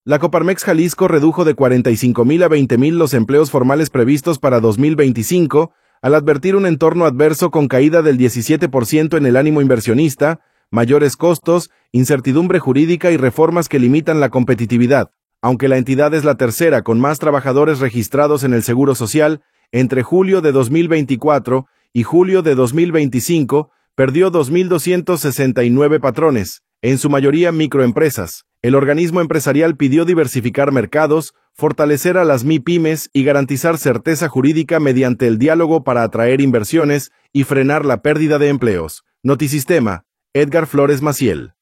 La Coparmex Jalisco redujo de 45,000 a 20,000 los empleos formales previstos para 2025, al advertir un entorno adverso con caída del 17% en el ánimo inversionista, mayores costos, incertidumbre jurídica y reformas que limitan la competitividad. Aunque la entidad es la tercera con más trabajadores registrados en el Seguro Social, entre julio de 2024 y julio de 2025, perdió 2,269 patrones, en su mayoría microempresas. El organismo empresarial pidió diversificar mercados, fortalecer a las MIPYMES y garantizar certeza jurídica mediante el diálogo para atraer inversiones y frenar la pérdida de empleos. Notisistema, Edgar Flores Maciel.